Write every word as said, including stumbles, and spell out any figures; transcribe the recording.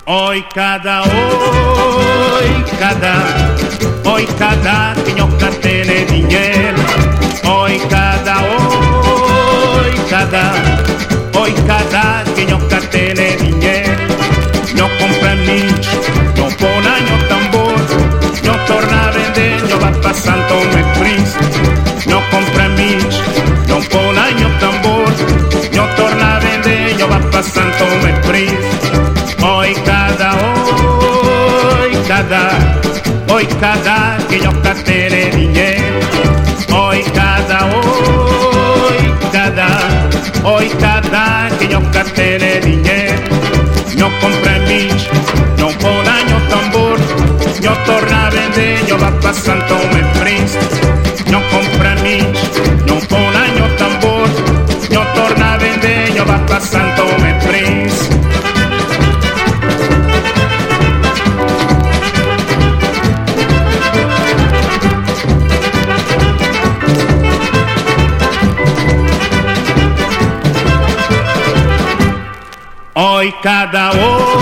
Oi cada, oi cada, oi cada que nunca tiene dinheiro. Oi cada, oi cada, oi cada que nunca tiene dinheiro. Não compra nicho, não põe no tambor, não torna a vender, não vai passando me príncipe. Não compra nicho, não põe no tambor, não torna a vender, não vai passando me príncipe. Oi cada, oi cada, oi cada que nunca tiene dinheiro. Oi cada, oi cada, oi cada que nunca tiene dinheiro. Não compra nicho, não põe no tambor, não torna a vender, não vai passando me príncipe. Não compra nicho, não põe no tambor, não torna a vender, não vai passando me príncipe. Oi cada, oi